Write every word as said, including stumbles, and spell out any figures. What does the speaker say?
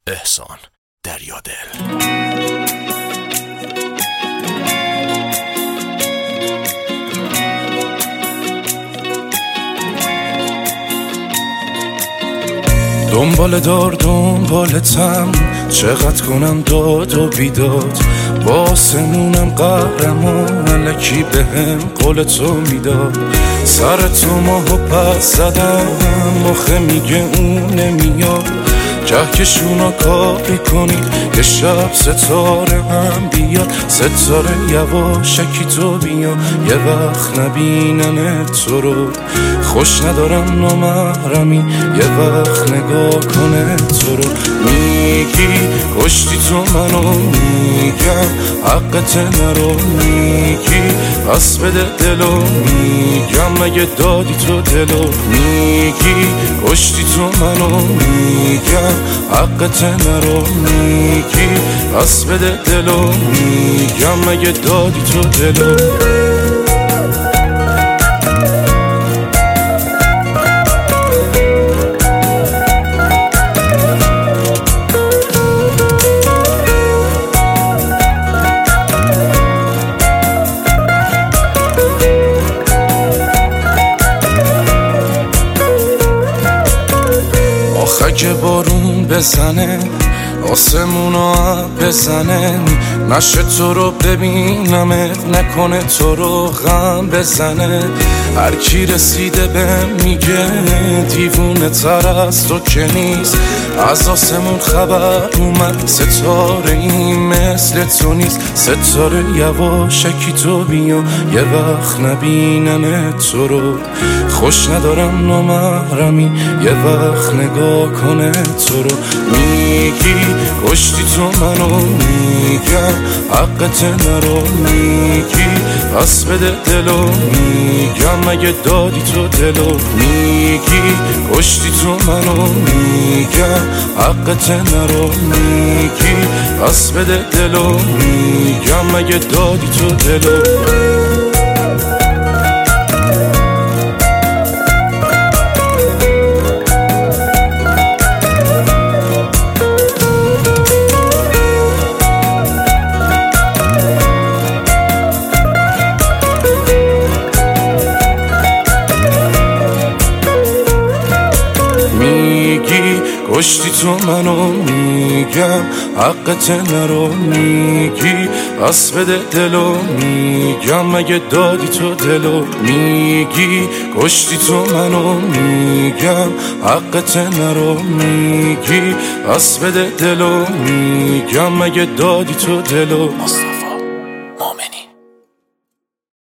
احسان دریادل. دنبال دار دنبالتم، چقدر کنم داد و بیداد، با آسمونم قهرمان الکی بهم قول تو میداد. سر تو ماهو پس زدم، مخه میگه اون نمیاد. کهکشونا کاری کنید یه شب ستاره هم بیاد. ستاره یواشکی تو بیا، یه وقت نبینن تو رو. خوش ندارم نامحرمی، یه وقت نگاه کنه تو رو. میگی کشتی تو منو، میگم حقت نرو. میگی پس بده دلو، میگم مگه دادی تو دلو. میگی کشتی تو منو، میگم حقت نرو. میگی پس بده دلو، میگم مگه دادی تو دلو. اگه بارون بزنه آسمونو بزنه، نشه تو رو ببینمت، نکنه تو رو غم بزنه. هر کی رسیده به میگه دیوونه تر از تو که نیست. از آسمون خبر اومد ستاره این مثل تو نیست. ستاره یواشکی تو بیا، یه وقت نبینن تو رو. خوش ندارم نامحرمی، یه وقت نگاه کنه تو رو. میگی کشتی تو منو، میگم حقت نرو. میگی پس بده دلو، میگم مگه دادی تو دلو. میگی کشتی تو منو، میگم حقت نرو. میگی پس بده دلو، میگم مگه دادی تو دلو. کشتی تو منو، میگم حقت نرو. میگی پس بده دلو، میگم مگه دادی تو دلو. میگی کشتی تو منو، میگم حقت نرو. میگی پس بده دلو، میگم مگه دادی تو دلو.